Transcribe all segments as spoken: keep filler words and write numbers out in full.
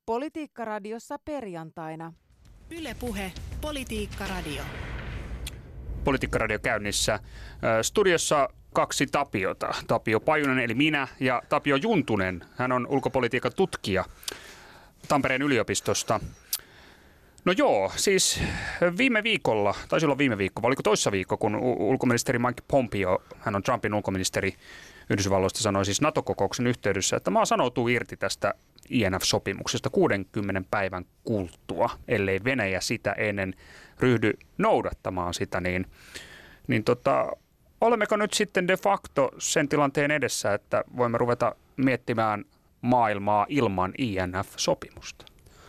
Politiikkaradiossa perjantaina. Yle Puhe, Politiikkaradio. Politiikkaradio käynnissä. Studiossa kaksi Tapiota. Tapio Pajunen eli minä ja Tapio Juntunen. Hän on ulkopolitiikan tutkija Tampereen yliopistosta. No joo, siis viime viikolla, taisi olla viime viikko, vai oliko toissa viikko, kun ulkoministeri Mike Pompeo, hän on Trumpin ulkoministeri Yhdysvalloista, sanoi siis NATO-kokouksen yhteydessä, että maa sanoutuu irti tästä I N F-sopimuksesta kuudenkymmenen päivän kuluttua, ellei Venäjä sitä ennen ryhdy noudattamaan sitä, niin, niin tota, olemmeko nyt sitten de facto sen tilanteen edessä, että voimme ruveta miettimään maailmaa ilman I N F-sopimusta?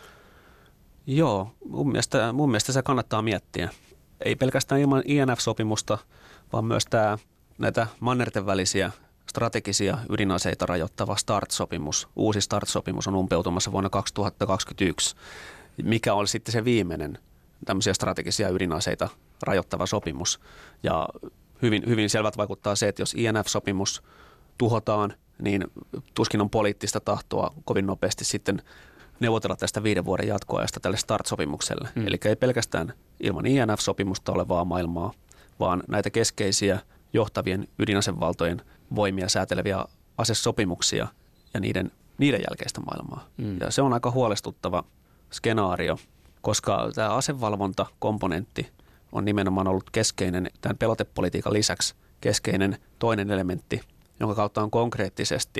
Joo, mun mielestä, mun mielestä se kannattaa miettiä. Ei pelkästään ilman I N F-sopimusta, vaan myös tämä, näitä mannerten välisiä strategisia ydinaseita rajoittava START-sopimus. Uusi START-sopimus on umpeutumassa vuonna kaksituhattakaksikymmentäyksi. Mikä oli sitten se viimeinen tämmöisiä strategisia ydinaseita rajoittava sopimus? Ja hyvin, hyvin selvät vaikuttaa se, että jos I N F-sopimus tuhotaan, niin tuskin on poliittista tahtoa kovin nopeasti sitten neuvotella tästä viiden vuoden jatkoajasta tälle START-sopimukselle. Mm. Eli ei pelkästään ilman I N F-sopimusta olevaa maailmaa, vaan näitä keskeisiä johtavien ydinasevaltojen voimia sääteleviä asesopimuksia ja niiden, niiden jälkeistä maailmaa. Mm. Ja se on aika huolestuttava skenaario, koska tämä asevalvontakomponentti on nimenomaan ollut keskeinen tämän pelotepolitiikan lisäksi keskeinen toinen elementti, jonka kautta on konkreettisesti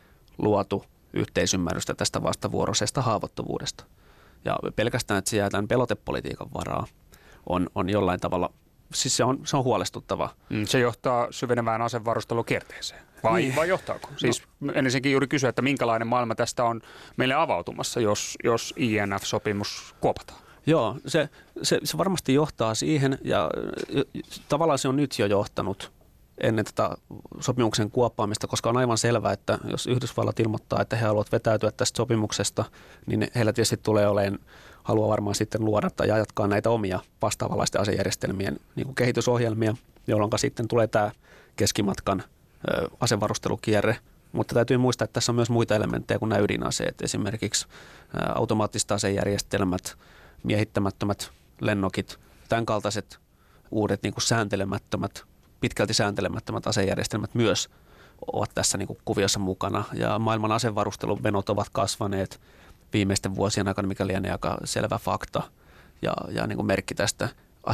luotu yhteisymmärrystä tästä vastavuoroisesta haavoittuvuudesta. Ja pelkästään, että se jää tämän pelotepolitiikan varaa, on, on jollain tavalla, siis se on, se on huolestuttava. Se johtaa syvenevään asevarustelukierteeseen. Vai, niin. vai johtaako? Siis no. Ensinnäkin juuri kysyä, että minkälainen maailma tästä on meille avautumassa, jos, jos I N F-sopimus kuopataan? Joo, se, se, se varmasti johtaa siihen, ja tavallaan se on nyt jo johtanut ennen tätä sopimuksen kuoppaamista, koska on aivan selvää, että jos Yhdysvallat ilmoittaa, että he haluavat vetäytyä tästä sopimuksesta, niin heillä tietysti tulee olemaan halua varmaan sitten luoda tai jatkaa näitä omia vastaavanlaisten asejärjestelmien niin kuin kehitysohjelmia, jolloin sitten tulee tämä keskimatkan ö, asevarustelukierre. Mutta täytyy muistaa, että tässä on myös muita elementtejä kuin nämä ydinaseet, esimerkiksi ö, automaattiset asejärjestelmät, miehittämättömät lennokit, tämän kaltaiset uudet niin kuin sääntelemättömät pitkälti sääntelemättömät asejärjestelmät myös ovat tässä niin kuin kuviossa mukana. Ja maailman asevarustelumenot ovat kasvaneet viimeisten vuosien aikana, mikä lienee aika selvä fakta ja, ja niin kuin merkki tästä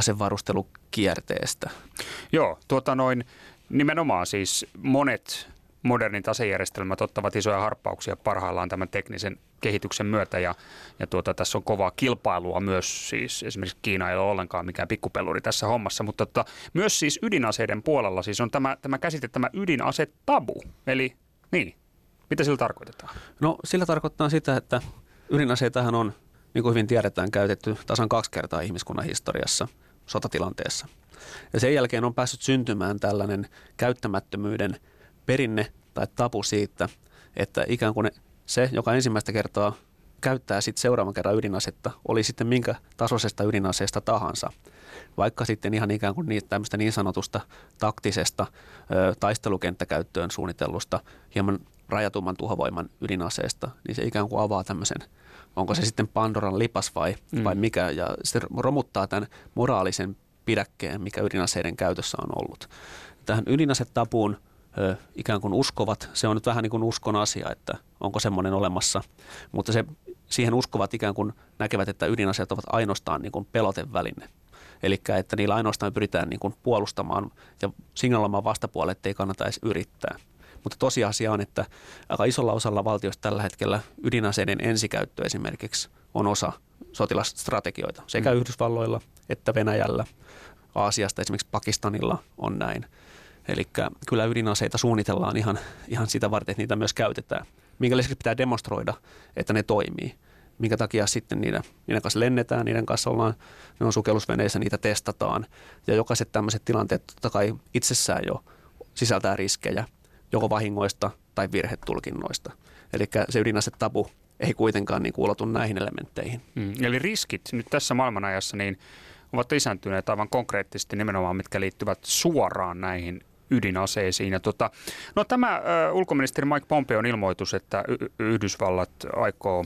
asevarustelukierteestä. Joo, tuota noin nimenomaan siis monet modernit asejärjestelmät ottavat isoja harppauksia parhaillaan tämän teknisen kehityksen myötä ja, ja tuota, tässä on kovaa kilpailua myös, siis esimerkiksi Kiina ei ole ollenkaan mikään pikkupeluri tässä hommassa, mutta tota, myös siis ydinaseiden puolella siis on tämä, tämä käsite, tämä ydinasetabu, eli niin, mitä sillä tarkoitetaan? No sillä tarkoittaa sitä, että ydinaseitahan on, niin kuin hyvin tiedetään, käytetty tasan kaksi kertaa ihmiskunnan historiassa sotatilanteessa. Ja sen jälkeen on päässyt syntymään tällainen käyttämättömyyden perinne tai tabu siitä, että ikään kuin se, joka ensimmäistä kertaa käyttää sitten seuraavan kerran ydinasetta, oli sitten minkä tasoisesta ydinaseesta tahansa. Vaikka sitten ihan ikään kuin niin, tämmöistä niin sanotusta taktisesta ö, taistelukenttäkäyttöön suunnitellusta hieman rajatumman tuhovoiman ydinaseesta, niin se ikään kuin avaa tämmöisen, onko se sitten Pandoran lipas vai, mm. vai mikä, ja se romuttaa tämän moraalisen pidäkkeen, mikä ydinaseiden käytössä on ollut. Tähän ydinasetabuun Ö, ikään kuin uskovat. Se on nyt vähän niin kuin uskon asia, että onko semmoinen olemassa, mutta se, siihen uskovat ikään kuin näkevät, että ydinaseet ovat ainoastaan niin kuin peloteväline. Eli että niillä ainoastaan pyritään niin kuin puolustamaan ja signaloimaan vastapuolelle, että ei kannata edes yrittää. Mutta tosiasia on, että aika isolla osalla valtioista tällä hetkellä ydinaseiden ensikäyttö esimerkiksi on osa sotilasstrategioita. Sekä mm. Yhdysvalloilla että Venäjällä, Aasiasta esimerkiksi Pakistanilla on näin. Eli kyllä ydinaseita suunnitellaan ihan, ihan sitä varten, että niitä myös käytetään. Minkä lisäksi pitää demonstroida, että ne toimii. Minkä takia sitten niiden, niiden kanssa lennetään, niiden kanssa ollaan, ne on sukellusveneissä, niitä testataan. Ja jokaiset tämmöiset tilanteet totta kai itsessään jo sisältää riskejä, joko vahingoista tai virhetulkinnoista. Eli se ydinasetabu ei kuitenkaan niin ulotu näihin elementteihin. Mm, eli riskit nyt tässä maailmanajassa niin ovat lisääntyneet aivan konkreettisesti nimenomaan, mitkä liittyvät suoraan näihin ydinaseisiin. Ja tota, no tämä ö, ulkoministeri Mike Pompeon ilmoitus, että y- Yhdysvallat aikoo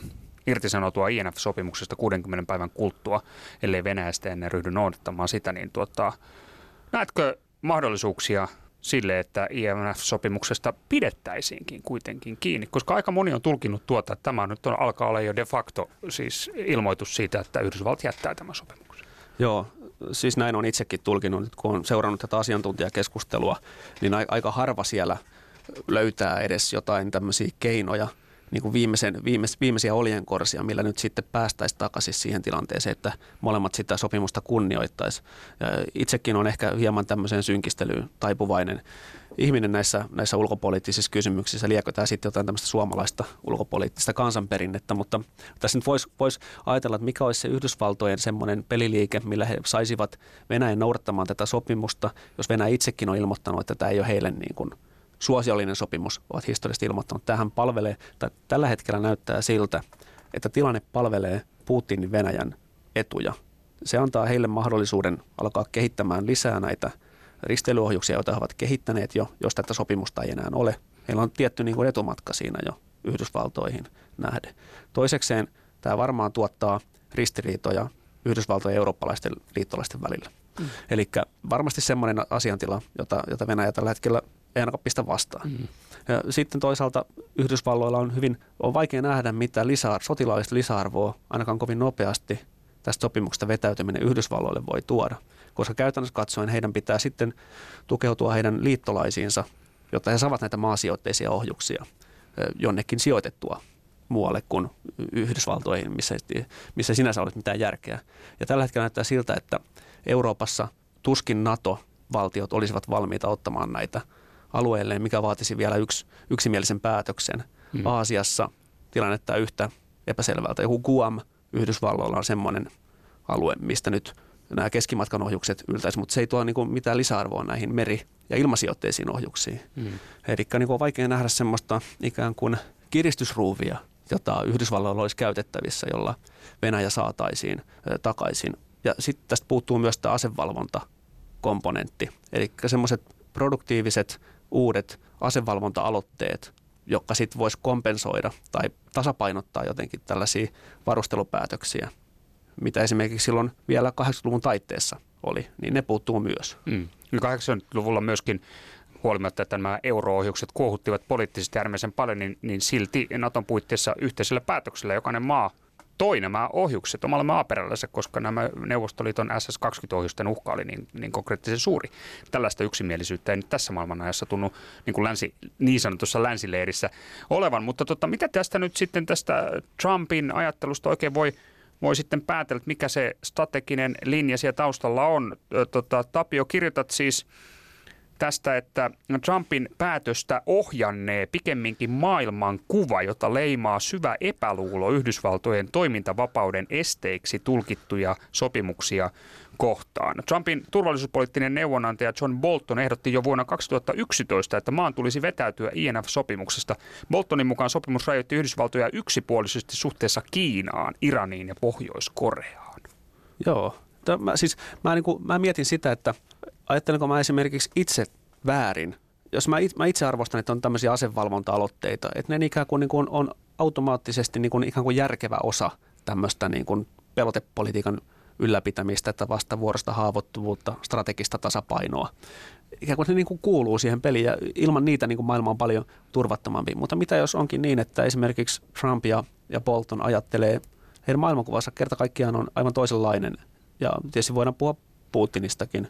irtisanoutua I N F-sopimuksesta kuudenkymmenen päivän kuluttua, ellei Venäjä sitten ennen ryhdy noudattamaan sitä, niin tuota, näetkö mahdollisuuksia sille, että I N F-sopimuksesta pidettäisiinkin kuitenkin kiinni, koska aika moni on tulkinnut tuota, että tämä nyt on, alkaa olla jo de facto siis ilmoitus siitä, että Yhdysvallat jättää tämän sopimuksen. Joo, siis näin on itsekin tulkinnut, kun on seurannut tätä asiantuntijakeskustelua, niin aika harva siellä löytää edes jotain tämmöisiä keinoja, niin kuin viimeisen, viimeis, viimeisiä oljenkorsia, millä nyt sitten päästäisiin takaisin siihen tilanteeseen, että molemmat sitä sopimusta kunnioittaisi. Ja itsekin on ehkä hieman tämmöiseen synkistelyyn taipuvainen ihminen näissä, näissä ulkopoliittisissa kysymyksissä. Liekö tämä sitten jotain tämmöistä suomalaista ulkopoliittista kansanperinnettä, mutta tässä nyt voisi vois ajatella, että mikä olisi se Yhdysvaltojen semmoinen peliliike, millä he saisivat Venäjän noudattamaan tätä sopimusta, jos Venäjä itsekin on ilmoittanut, että tämä ei ole heille niin kuin suosiollinen sopimus, ovat historiallisesti ilmoittanut. Tämähän palvelee, tai tällä hetkellä näyttää siltä, että tilanne palvelee Putinin Venäjän etuja. Se antaa heille mahdollisuuden alkaa kehittämään lisää näitä risteilyohjuksia, joita he ovat kehittäneet jo, jos tätä sopimusta ei enää ole. Heillä on tietty niin kuin etumatka siinä jo Yhdysvaltoihin nähden. Toisekseen tämä varmaan tuottaa ristiriitoja Yhdysvaltojen ja eurooppalaisten liittolaisten välillä. Mm. Eli varmasti semmoinen asiantila, jota, jota Venäjä tällä hetkellä ei ainakaan pistä vastaan. Mm. Ja sitten toisaalta Yhdysvalloilla on hyvin, on vaikea nähdä mitä lisää, sotilaallista lisäarvoa ainakaan kovin nopeasti tästä sopimuksesta vetäytyminen Yhdysvalloille voi tuoda. Koska käytännössä katsoen heidän pitää sitten tukeutua heidän liittolaisiinsa, jotta he saavat näitä maasijoitteisia ohjuksia jonnekin sijoitettua muualle kuin Yhdysvaltoihin, missä, missä sinänsä olisi mitään järkeä. Ja tällä hetkellä näyttää siltä, että Euroopassa tuskin NATO-valtiot olisivat valmiita ottamaan näitä alueelleen, mikä vaatisi vielä yksi, yksimielisen päätöksen. Hmm. Aasiassa tilannetta yhtä epäselvältä. Joku Guam Yhdysvalloilla on semmoinen alue, mistä nyt nämä keskimatkan ohjukset yltäisi, mutta se ei tuo niin kuin mitään lisäarvoa näihin meri- ja ilmasijoitteisiin ohjuksiin. Hmm. Eli niin kuin on vaikea nähdä semmoista ikään kuin kiristysruuvia, jota Yhdysvalloilla olisi käytettävissä, jolla Venäjä saataisiin takaisin. Ja sitten tästä puuttuu myös tämä asevalvontakomponentti, eli semmoiset produktiiviset uudet asevalvonta-aloitteet, jotka sitten voisi kompensoida tai tasapainottaa jotenkin tällaisia varustelupäätöksiä, mitä esimerkiksi silloin vielä kahdeksankymmentäluvun taitteessa oli, niin ne puuttuu myös. Mm. kahdeksankymmentäluvulla myöskin huolimatta, että nämä euro-ohjukset kuohuttivat poliittisesti äärimmäisen paljon, niin, niin silti Naton puitteissa yhteisellä päätöksellä jokainen maa toi nämä ohjukset omalle maaperällänsä, koska nämä Neuvostoliiton S S kaksikymmentä-ohjusten uhka oli niin, niin konkreettisen suuri. Tällaista yksimielisyyttä ei nyt tässä maailmanajassa tunnu niin, kuin länsi, niin sanotussa länsileirissä olevan. Mutta tota, mitä tästä nyt sitten tästä Trumpin ajattelusta oikein voi, voi sitten päätellä, että mikä se strateginen linja siellä taustalla on? Tota, Tapio, kirjoitat siis tästä, että Trumpin päätöstä ohjannee pikemminkin maailman kuva, jota leimaa syvä epäluulo Yhdysvaltojen toimintavapauden esteiksi tulkittuja sopimuksia kohtaan. Trumpin turvallisuuspoliittinen neuvonantaja John Bolton ehdotti jo vuonna kaksituhattayksitoista, että maan tulisi vetäytyä I N F-sopimuksesta. Boltonin mukaan sopimus rajoitti Yhdysvaltoja yksipuolisesti suhteessa Kiinaan, Iraniin ja Pohjois-Koreaan. Joo. Mä, siis, mä, niin kuin, mä mietin sitä, että ajattelenko mä esimerkiksi itse väärin, jos mä, mä itse arvostan, että on tämmöisiä asevalvonta-aloitteita, että ne ikään kuin, niin kuin on automaattisesti niin kuin ikään kuin järkevä osa tämmöistä niin kuin pelotepolitiikan ylläpitämistä, että vastavuorosta haavoittuvuutta, strategista tasapainoa. Ikään kuin se niin kuin kuuluu siihen peliin ja ilman niitä niin kuin maailma on paljon turvattomampi. Mutta mitä jos onkin niin, että esimerkiksi Trump ja, ja Bolton ajattelee, heidän maailmankuvansa kerta kaikkiaan on aivan toisenlainen. Ja tietysti voidaan puhua Putinistakin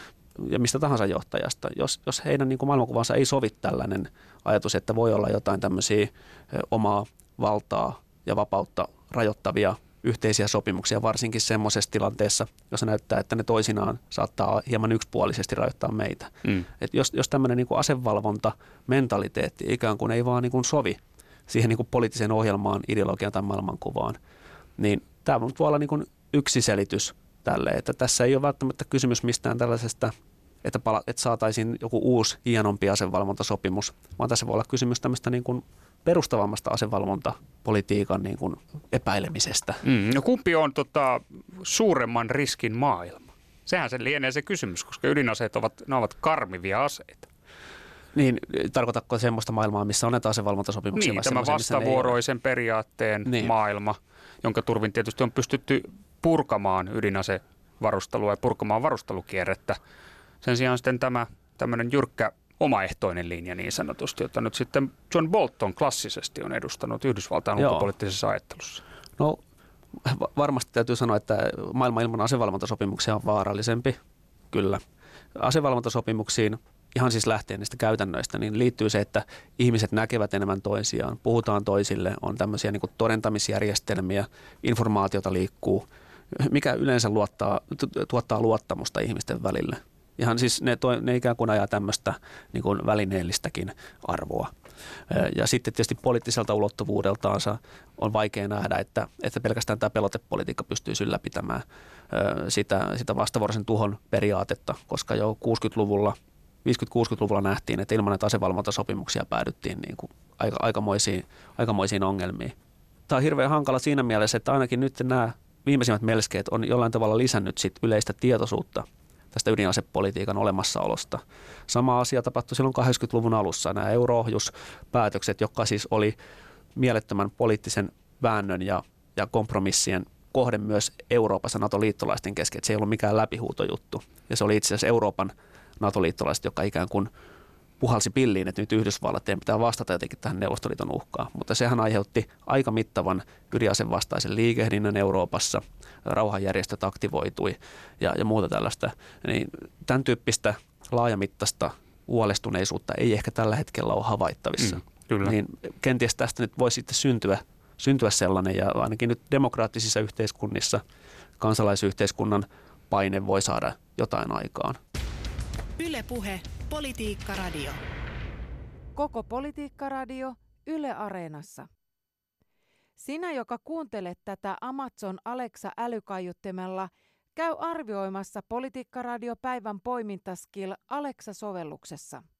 ja mistä tahansa johtajasta. Jos, jos heidän niin kuin maailmankuvansa ei sovi tällainen ajatus, että voi olla jotain tämmöisiä omaa valtaa ja vapautta rajoittavia yhteisiä sopimuksia, varsinkin semmoisessa tilanteessa, jossa näyttää, että ne toisinaan saattaa hieman yksipuolisesti rajoittaa meitä. Mm. Et jos, jos tämmöinen niin kuin asevalvonta-mentaliteetti ikään kuin ei vaan niin kuin sovi siihen niin kuin poliittiseen ohjelmaan, ideologiaan tai maailmankuvaan, niin tämä voi olla niin kuin yksi selitys tälle, että tässä ei ole välttämättä kysymys mistään tällaisesta, että, pala- että saataisiin joku uusi hienompi asevalvontasopimus, vaan tässä voi olla kysymys tämmöistä niin kuin perustavammasta asevalvontapolitiikan niin kuin epäilemisestä. Mm, no kumpi on tota, suuremman riskin maailma? Sehän se lienee se kysymys, koska ydinaseet ovat, ne ovat karmivia aseita. Niin, tarkoitatko semmoista maailmaa, missä on näitä asevalvontasopimuksia? Niin, tämä vastavuoroisen periaatteen niin. maailma, jonka turvin tietysti on pystytty purkamaan ydinasevarustelua ja purkamaan varustelukierrettä. Sen sijaan sitten tämä tämmöinen jyrkkä omaehtoinen linja niin sanotusti, jota nyt sitten John Bolton klassisesti on edustanut Yhdysvaltain Joo. ulkopoliittisessa ajattelussa. No varmasti täytyy sanoa, että maailma ilman asevalvontasopimuksia on vaarallisempi, kyllä. Asevalvontasopimuksiin, ihan siis lähtien niistä käytännöistä, niin liittyy se, että ihmiset näkevät enemmän toisiaan, puhutaan toisille, on tämmöisiä niin kuin todentamisjärjestelmiä, informaatiota liikkuu, mikä yleensä luottaa, tuottaa luottamusta ihmisten välille. Ihan siis ne, toi, ne ikään kuin ajaa tämmöistä niin kuin välineellistäkin arvoa. Ja sitten tietysti poliittiselta ulottuvuudeltaansa on vaikea nähdä, että, että pelkästään tämä pelotepolitiikka pystyy ylläpitämään sitä, sitä vastavuoroisen tuhon periaatetta, koska jo kuusikymmentäluvulla, viisikymmentä-kuusikymmentäluvulla nähtiin, että ilman näitä asevalvontasopimuksia päädyttiin niin kuin aika, aikamoisiin, aikamoisiin ongelmiin. Tämä on hirveän hankala siinä mielessä, että ainakin nyt nämä viimeisimmät melskeet on jollain tavalla lisännyt sit yleistä tietoisuutta tästä ydinasepolitiikan olemassaolosta. Sama asia tapahtui silloin kahdeksankymmentäluvun alussa. Nämä euroohjuspäätökset, jotka siis oli mielettömän poliittisen väännön ja, ja kompromissien kohde myös Euroopassa NATO-liittolaisten kesken. Että se ei ollut mikään läpihuutojuttu. Ja se oli itse asiassa Euroopan NATO-liittolaiset, joka ikään kuin puhalsi pilliin, että nyt Yhdysvallat teidän pitää vastata jotenkin tähän Neuvostoliiton uhkaan. Mutta sehän aiheutti aika mittavan ydinasen vastaisen liikehdinnän Euroopassa. Rauhanjärjestöt aktivoitui ja, ja muuta tällaista. Niin tämän tyyppistä laajamittaista huolestuneisuutta ei ehkä tällä hetkellä ole havaittavissa. Mm, kyllä. Niin kenties tästä nyt voi sitten syntyä, syntyä sellainen, ja ainakin nyt demokraattisissa yhteiskunnissa kansalaisyhteiskunnan paine voi saada jotain aikaan. Yle Puhe, Politiikka Radio. Koko Politiikka Radio Yle Areenassa. Sinä, joka kuuntelet tätä Amazon Alexa älykaiuttimella, käy arvioimassa Politiikka Radio päivän poimintaskill Alexa-sovelluksessa.